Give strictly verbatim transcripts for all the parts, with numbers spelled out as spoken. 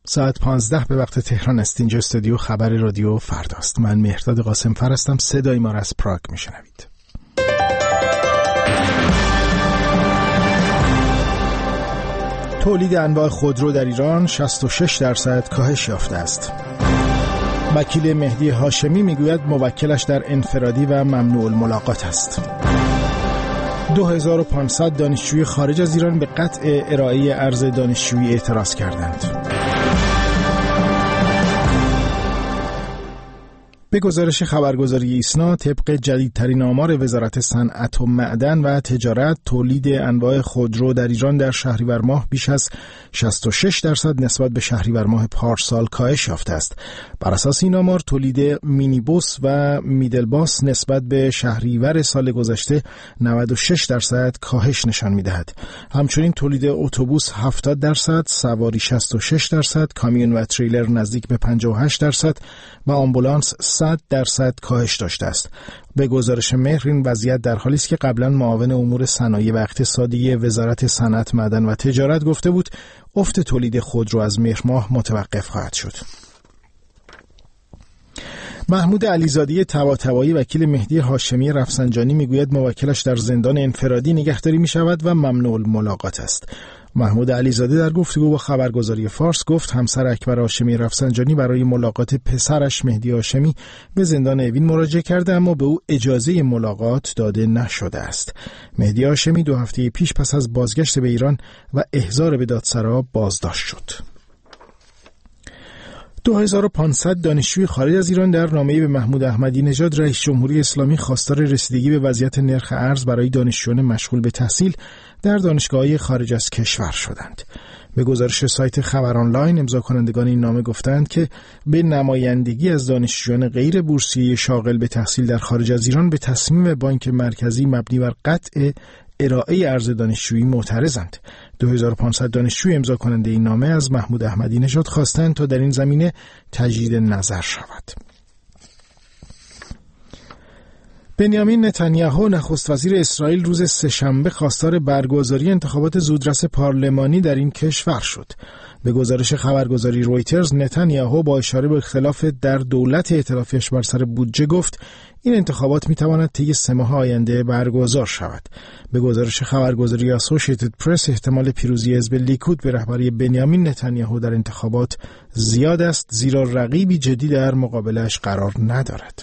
ساعت پانزده به وقت تهران است. اینجا استودیو خبر رادیو فرداست. من مهرداد قاسمفر هستم. صدای ما را از پراگ میشنوید. تولید انواع خودرو در ایران شصت و شش درصد کاهش یافته است. وکیل مهدی هاشمی میگوید موکلش در انفرادی و ممنوع الملاقات است. دو هزار و پانصد دانشجوی خارج از ایران به قطع ارائه ارز دانشجویی اعتراض کردند. به گزارش خبرگزاری ایسنا، طبق جدیدترین آمار وزارت صنعت و معدن و تجارت، تولید انواع خودرو در ایران در شهریور ماه بیش از شصت و شش درصد نسبت به شهریور ماه پارسال کاهش یافته است. بر اساس این آمار، تولید مینیبوس و میدلباس نسبت به شهریور سال گذشته نود و شش درصد کاهش نشان می‌دهد. همچنین تولید اتوبوس هفتاد درصد، سواری شصت و شش درصد، کامیون و تریلر نزدیک به پنجاه و هشت درصد و آمبولانس صد درصد کاهش داشته است. به گزارش مهر، این وضعیت در حالی است که قبلا معاون امور صنایع و اقتصادی وزارت صنعت، معدن و تجارت گفته بود افت تولید خودرو از مهر ماه متوقف خواهد شد. محمود علیزاده طباطبایی وکیل مهدی هاشمی رفسنجانی میگوید موکلش در زندان انفرادی نگهداری می شود و ممنوع الملاقات است. محمود علیزاده در گفتگو با خبرگزاری فارس گفت همسر اکبر هاشمی رفسنجانی برای ملاقات پسرش مهدی هاشمی به زندان اوین مراجعه کرده، اما به او اجازه ملاقات داده نشده است. مهدی هاشمی دو هفته پیش پس از بازگشت به ایران و احضار به دادسرا بازداشت شد. دو هزار و پانصد دانشجوی خارج از ایران در نامه‌ای به محمود احمدی نژاد رئیس جمهوری اسلامی خواستار رسیدگی به وضعیت نرخ ارز برای دانشجویان مشغول به تحصیل در دانشگاه‌های خارج از کشور شدند. به گزارش سایت خبر آنلاین، امضا کنندگان این نامه گفتند که به نمایندگی از دانشجویان غیر بورسیه شاغل به تحصیل در خارج از ایران به تصمیم بانک مرکزی مبنی بر قطع ارائه ارز دانشجویی معترضند. دو هزار و پانصد دانشجوی امضا کننده این نامه از محمود احمدی نژاد خواستند تا در این زمینه تجدید نظر شود. بنیامین نتانیاهو نخست وزیر اسرائیل روز سه‌شنبه خواستار برگزاری انتخابات زودرس پارلمانی در این کشور شد. به گزارش خبرگزاری رویترز، نتانیاهو با اشاره به اختلاف در دولت ائتلافیش بر سر بودجه گفت این انتخابات میتواند طی سه ماه آینده برگزار شود. به گزارش خبرگزاری اسوسییتد پرس، احتمال پیروزی حزب لیکود به رهبری بنیامین نتانیاهو در انتخابات زیاد است، زیرا رقیبی جدی در مقابلش قرار ندارد.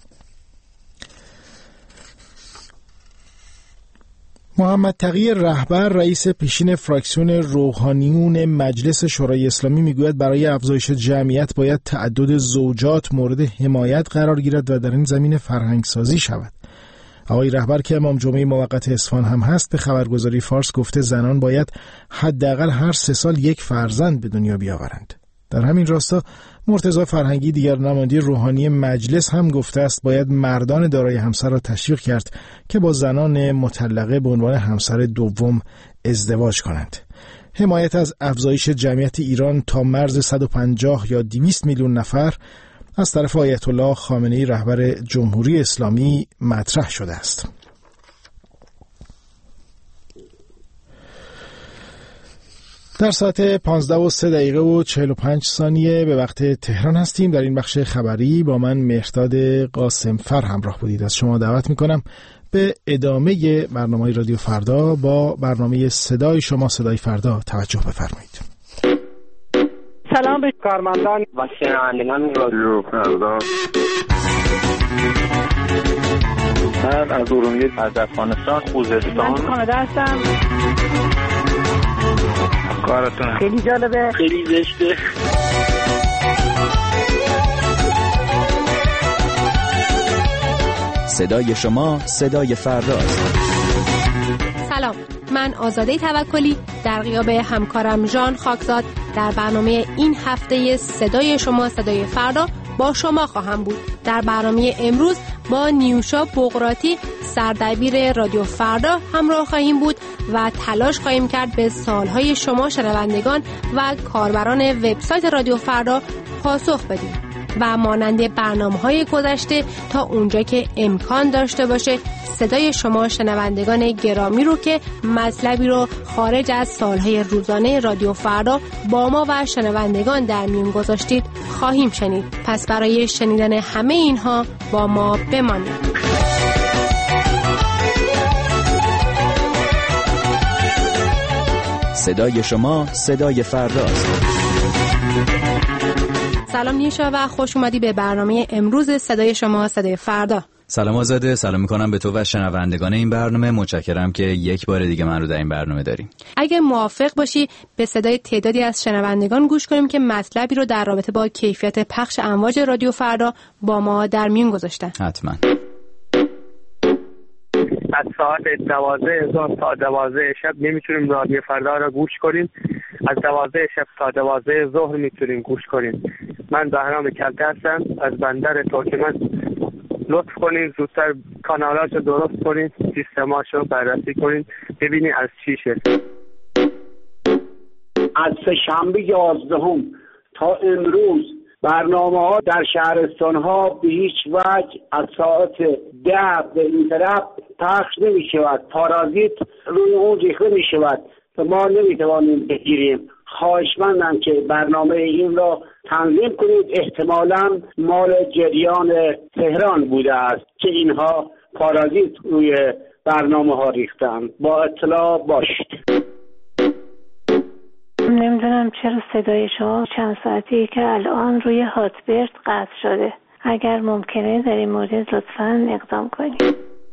محمد تقی رهبر، رئیس پیشین فراکسیون روحانیون مجلس شورای اسلامی، میگوید برای افزایش جمعیت باید تعدد زوجات مورد حمایت قرار گیرد و در این زمینه فرهنگ سازی شود. آقای رهبر که امام جمعه موقت اصفهان هم هست، به خبرگزاری فارس گفته زنان باید حداقل هر سه سال یک فرزند به دنیا بیاورند. در همین راستا مرتضی فرهنگی، دیگر نماینده روحانی مجلس، هم گفته است باید مردان دارای همسر را تشویق کرد که با زنان مطلقه به عنوان همسر دوم ازدواج کنند. حمایت از افزایش جمعیت ایران تا مرز صد و پنجاه یا دویست میلیون نفر از طرف آیت الله خامنه‌ای، رهبر جمهوری اسلامی، مطرح شده است. در ساعت پانزده و سه دقیقه و چهل و پنج ثانیه به وقت تهران هستیم. در این بخش خبری با من مهرداد قاسمفر همراه بودید. از شما دعوت میکنم به ادامه برنامه رادیو فردا با برنامه صدای شما، صدای فردا توجه بفرمایید. سلام به کارمندان و شنوندگان رادیو فردا. من از ارومیه، از افغانستان، خوزستان، من کانادا هستم. کارتون خیلی جالبه، خیلی زشته. صدای شما، صدای فرداست. سلام، من آزاده توکلی در غیاب همکارم ژان خاکزاد در برنامه این هفته صدای شما، صدای فردا با شما خواهم بود. در برنامه امروز با نیوشا بغراتی، سردبیر رادیو فردا، همراه خواهیم بود و تلاش خواهیم کرد به سوالهای شما شنوندگان و کاربران وبسایت رادیو فردا پاسخ بدیم. و مانند برنامه‌های گذشته تا اونجا که امکان داشته باشه صدای شما شنوندگان گرامی رو که مطلبی رو خارج از سالهای روزانه رادیو فردا با ما و شنوندگان در میون گذاشتید خواهیم شنید. پس برای شنیدن همه اینها با ما بمانید. صدای شما صدای فرداست. سلام نیشا و خوش اومدی به برنامه امروز صدای شما صدای فردا. سلام آزاده، سلام میکنم به تو و شنوندگان این برنامه. متشکرم که یک بار دیگه من رو در این برنامه داریم. اگه موافق باشی به صدای تعدادی از شنوندگان گوش کنیم که مطلبی رو در رابطه با کیفیت پخش امواج رادیو فردا با ما در میون گذاشتن. حتما. از ساعت دوازده ظهر تا دوازده شب نمیتونیم رادیو فردا را گوش کنیم. از دوازده شب تا دوازده ظهر میتونیم گوش کنیم. من بهرام کلته هستم از بندر ترکمن. لطف کنین زودتر کانالاشو درست کنین، سیستماشو بررسی کنین، ببینین از چی شد. از سه‌شنبه یازدهم تا امروز برنامه ها در شهرستان ها به هیچ وجه از ساعت ده به این طرف پخش نمی شود. پارازیت روی اون ریخته می شود و ما نمی توانیم بگیریم. خواهشمندم که برنامه این را تنظیم کنید. احتمالاً مال جریان تهران بوده است که اینها پارازیت روی برنامه ها ریختن. با اطلاع باشید. نمیدونم چرا صدای شما چند ساعتی که الان روی هاتبرد قطع شده. اگر ممکنه در این مورد لطفاً اقدام کنید.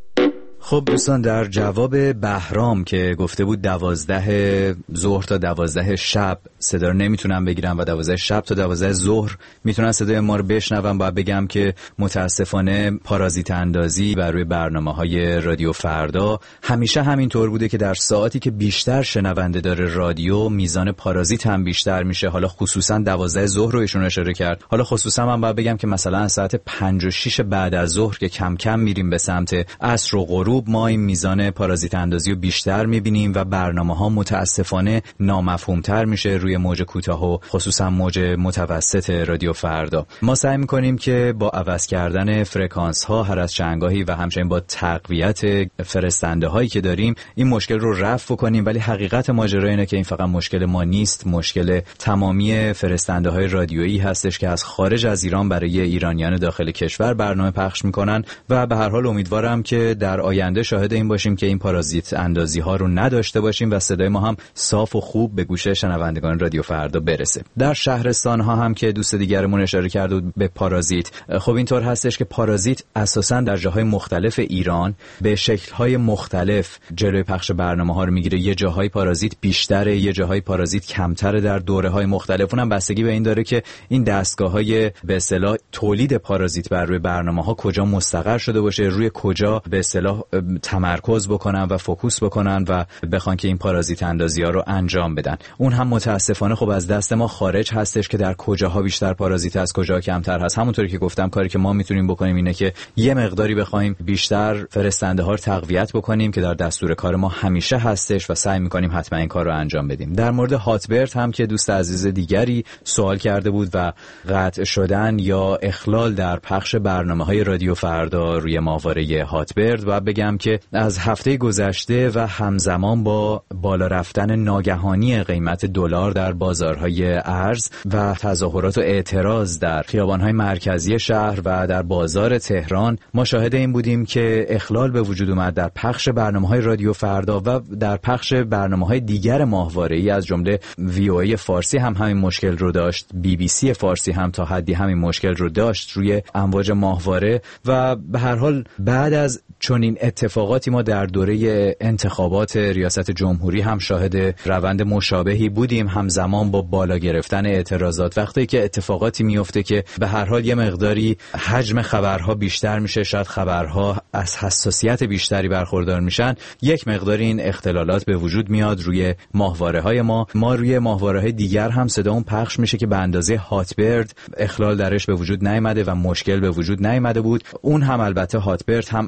خب دوستان، در جواب بهرام که گفته بود دوازده ظهر تا دوازده شب صدا رو نمیتونم بگیرم و دوازده شب تا دوازده ظهر میتونن صدای ما رو بشنون، باید بگم که متاسفانه پارازیت اندازی بر روی برنامه‌های رادیو فردا همیشه همینطور بوده که در ساعتی که بیشتر شنونده داره رادیو میزان پارازیت هم بیشتر میشه. حالا خصوصا دوازده ظهر رو ایشون اشاره کرد. حالا خصوصا من باید بگم که مثلا ساعت پنج و شش بعد از ظهر که کم کم میریم به سمت عصر و غروب ما این میزان پارازیت اندازی رو بیشتر میبینیم و برنامه‌ها متاسفانه نامفهومتر میشه روی موج کوتاه و خصوصا موج متوسط رادیو فردا. ما سعی میکنیم که با عوض کردن فرکانس ها هر از چندگاهی و همچنین با تقویت فرستنده هایی که داریم این مشکل رو رفع کنیم، ولی حقیقت ماجرا اینه که این فقط مشکل ما نیست، مشکل تمامی فرستنده های رادیویی هستش که از خارج از ایران برای ایرانیان داخل کشور برنامه پخش میکنن و به هر حال امیدوارم که در آینده شاهد این باشیم که این پارازیت اندازی ها رو نداشته باشیم و صدای ما هم صاف و خوب به گوش شنوندگان رادیو فردا برسه. در شهرستان ها هم که دوست دیگرمون اشاره کرد به پارازیت، خب اینطور هستش که پارازیت اساساً در جاهای مختلف ایران به شکل‌های مختلف جلوی پخش برنامه‌ها رو میگیره. یه جاهای پارازیت بیشتره، یه جاهای پارازیت کمتره در دوره‌های مختلف. اونم بستگی به این داره که این دستگاه‌های به اصطلاح تولید پارازیت بر روی برنامه‌ها کجا مستقر شده باشه، روی کجا به اصطلاح تمرکز بکنن و فوکوس بکنن و بخوان که این پارازیت اندازی‌ها رو انجام بدن. اون هم متاسفانه خب از دست ما خارج هستش که در کجاها بیشتر پارازیت هست، کجا کمتر هست. همونطوری که گفتم کاری که ما میتونیم بکنیم اینه که یه مقداری بخوایم بیشتر فرستنده ها رو تقویت بکنیم که در دستور کار ما همیشه هستش و سعی میکنیم حتما این کار رو انجام بدیم. در مورد هاتبرد هم که دوست عزیز دیگری سوال کرده بود و قطع شدن یا اخلال در پخش برنامه‌های رادیو فردا روی ماهواره هاتبرد، و بگم که از هفته گذشته و همزمان با بالا رفتن ناگهانی قیمت دلار در بازارهای ارز و تظاهرات و اعتراض در خیابان‌های مرکزی شهر و در بازار تهران، ما شاهد این بودیم که اخلال به وجود اومد در پخش برنامه‌های رادیو فردا و در پخش برنامه‌های دیگر ماهواره‌ای از جمله وی او ای فارسی هم همین مشکل رو داشت، بی بی سی فارسی هم تا حدی همین مشکل رو داشت روی امواج ماهواره. و به هر حال بعد از چنین اتفاقاتی ما در دوره انتخابات ریاست جمهوری هم شاهد روند مشابهی بودیم، همزمان با بالا گرفتن اعتراضات. وقتی که اتفاقاتی میفته که به هر حال یه مقداری حجم خبرها بیشتر میشه، شاید خبرها از حساسیت بیشتری برخوردار میشن، یک مقداری این اختلالات به وجود میاد روی ماهواره‌های ما. ما روی ماهواره‌های دیگر هم صدامون پخش میشه که به اندازه هاتبرد اخلال درش به وجود نیامده و مشکل به وجود نیامده بود. اون هم البته هاتبرد هم الان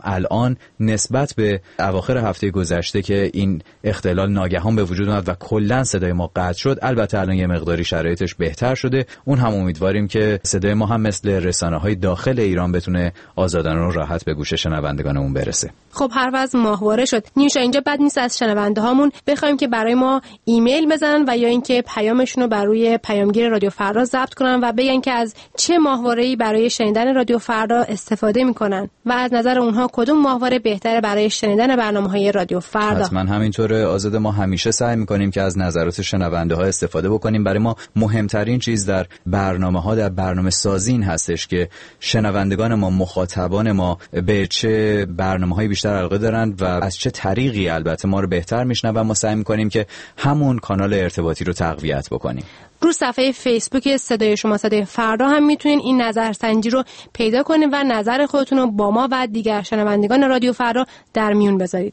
الان نسبت به اواخر هفته گذشته که این اختلال ناگهان به وجود اومد و کلا صدای ما قطع شد، البته الان یه مقداری شرایطش بهتر شده. اون هم امیدواریم که صدای ما هم مثل رسانه‌های داخل ایران بتونه آزادانه و راحت به گوش شنوندگانمون برسه. خب حرف از ماهواره شد. نیوشا اینجا بد نیست از شنونده هامون بخوایم که برای ما ایمیل بزنن و یا اینکه پیامشون رو بر روی پیامگیر رادیو فردا ضبط کنن و بگن که از چه ماهواره‌ای برای شنیدن رادیو فردا استفاده میکنن و از نظر اونها کدوم ماهواره بهتره برای شنیدن برنامه‌های رادیو فردا. حتما همینطوره آزاد. ما همیشه سعی میکنیم که از نظرات شنونده ها استفاده بکنیم. برای ما مهمترین چیز در برنامه‌ها، در برنامه سازی این هستش که شنوندگان ما، مخاطبان ما به چه برنامه‌های بیشتر علاقه دارند و از چه طریقی البته ما رو بهتر میشنون. ما سعی میکنیم که همون کانال ارتباطی رو تقویت بکنیم. رو صفحه فیسبوک صدای شما صدای فردا هم میتونین این نظرسنجی رو پیدا کنین و نظر خودتون رو با ما و دیگر شنوندگان رادیو فردا در میون بذارید.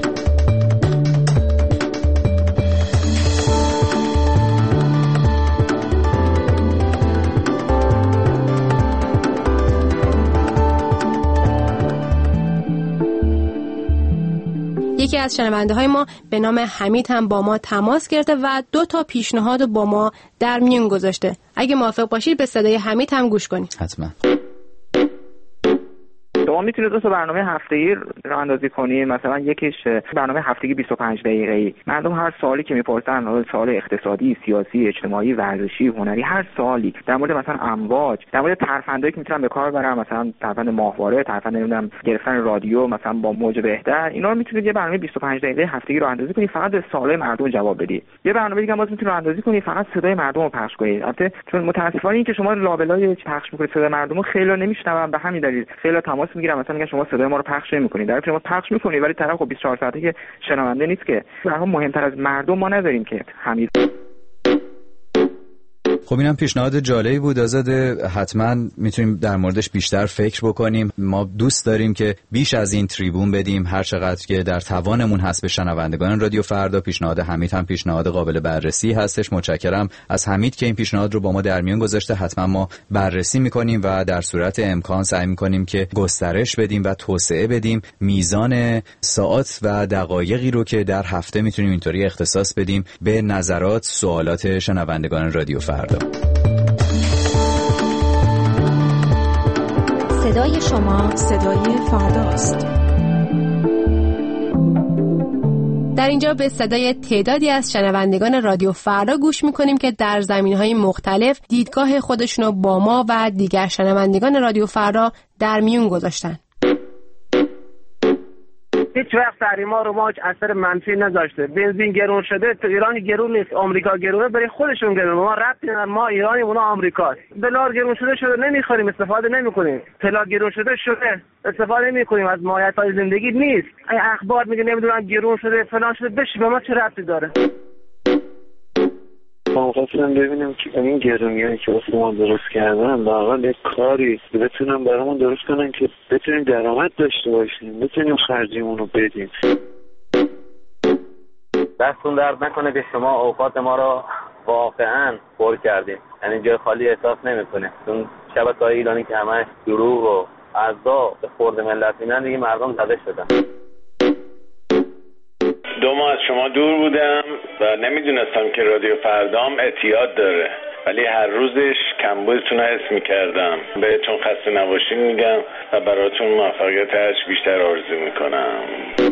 یکی از شنونده های ما به نام حمید هم با ما تماس گرفته و دو تا پیشنهاد با ما در میون گذاشته. اگه موافق باشید به صدای حمید هم گوش کنید. حتما. شما میتونید دو تا برنامه هفتگی راه اندازی کنید. مثلا یکیش برنامه هفتگی بیست و پنج دقیقه‌ای. مردم هر سوالی که میپرسن، سوال اقتصادی، سیاسی، اجتماعی، ورزشی، هنری، هر سوالی در مورد مثلا امواج، در مورد ترفندایی که میتونن به کار ببرن، مثلا ترفند ماهواره، ترفند نمیدونم گرفتن رادیو مثلا با موج بهتر، اینا رو میتونید یه برنامه بیست و پنج دقیقه هفتگی راه اندازی کنید، فقط به سوالای مردم جواب بدید. یه برنامه دیگه هم باز میتونید راه اندازی کنید، فقط صدای مردم رو پخش کنید. البته چون متاسفانه این که شما لابلای پخش میکنید صدای مردم رو خیلی نمیشنون، به همین دلیل خیلی تماس میگیرن، مثلا میگن شما صدای ما رو پخش نمی‌کنید. در واقع شما پخش می‌کنید ولی طرف خب بیست و چهار ساعته که شنونده نیست که. در واقع مهمتر از مردم ما نداریم که حمید. خب اینم پیشنهاد جالبی بود آزاده. حتما میتونیم در موردش بیشتر فکر بکنیم. ما دوست داریم که بیش از این تریبون بدیم هر چقدر که در توانمون هست به شنوندگان رادیو فردا. پیشنهاد حمید هم پیشنهاد قابل بررسی هستش. متشکرم از حمید که این پیشنهاد رو با ما در میون گذاشته. حتما ما بررسی میکنیم و در صورت امکان سعی میکنیم که گسترش بدیم و توسعه بدیم میزان ساعات و دقایقی رو که در هفته میتونیم اینطوری اختصاص بدیم به نظرات، سوالات شنوندگان رادیو فردا. صدای شما صدای فرداست. در اینجا به صدای تعدادی از شنوندگان رادیو فردا گوش میکنیم که در زمینهای مختلف دیدگاه خودشونو با ما و دیگر شنوندگان رادیو فردا در میون گذاشتن. هیچ وقت تحریما رو ما اثر منفی نذاشته. بنزین گرون شده، تو ایران گرون نیست، آمریکا گرونه، برای خودشون گرونه. ما ربطی نداره، ما ایرانی، اونا آمریکاست. دلار گرون شده شده نمیخوریم، استفاده نمیکنیم. طلا گرون شده شده استفاده نمیکنیم، از مایحت‌های زندگی نیست. این اخبار میگه نمیدونم گرون شده فلان شده، بشه به ما چه ربطی داره؟ ما خواستم ببینم که این گرونیایی که واسه ما درست کردن واقعا یک کاری بتونن برامون درست کنن که بتونیم درآمد داشته باشیم، بتونیم خرجیمون رو بدیم. دستون درد نکنه که شما اوقات ما رو واقعا پر کردیم، یعنی جای خالی احساس نمی‌کنه. چون شبکه‌های ایرانی که همش دروغ و عزا به خورد ملت میدن، دیگه مردم زده شدن. دو ماه از شما دور بودم و نمیدونستم که رادیو فردام اعتیاد داره، ولی هر روزش کمبودتون رو حس میکردم. بهتون خسته نباشین میگم و براتون موفقیت هرچی بیشتر آرزو میکنم.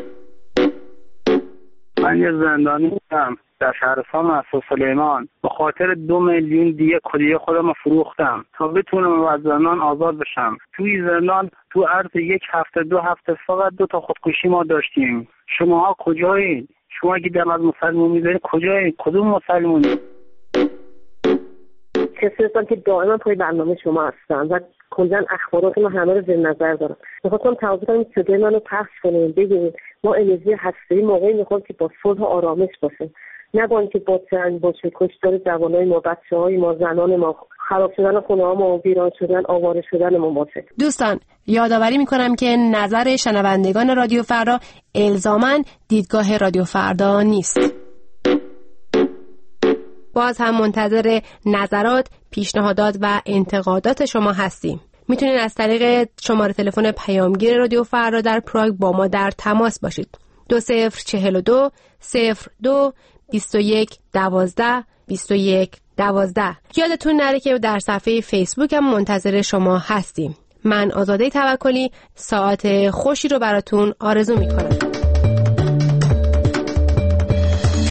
من یه زندانی بودم در شهرستان مهسا سلیمان، به خاطر دو میلیون دیگه کلیه خودم فروختم تا بتونم از زندان آزاد بشم. توی زندان تو عرض یک هفته دو هفته فقط دو تا خودکشی ما داشتیم. شماها کجایید؟ شما اگه دم از مسلمون میذارید کجایید؟ کدوم مسلمونی؟ کسی هستم که دائما پای برنامه شما هستم و کلا اخبارات ما همه رو زیر نظر دارم. میخواستم توضیح کنم که صدای منو پخش کنیم، بگید ما انرژی هسته‌ای موقعی میخوام که با صلح و آرامش باشه، نه با اینکه با جنگ باشه، کشتار جوانای ما، بچه‌های ما، زنان ما، خراب شدن خونه‌ها ما، ویران شدن، آواره شدن ما باشه. دوستان یادآوری میکنم که نظر شنوندگان رادیو فردا الزاماً دیدگاه رادیو فردا نیست. باز هم منتظر نظرات، پیشنهادات و انتقادات شما هستیم. میتونید از طریق شماره تلفن پیامگیر رادیو فردا در پراگ با ما در تماس باشید. دو صفر چهل و دو صفر دو بیست و یک دوازده بیست و یک دوازده. یادتون نره که در صفحه فیسبوک هم منتظر شما هستیم. من آزاده توکلی ساعت خوشی رو براتون آرزو میکنم.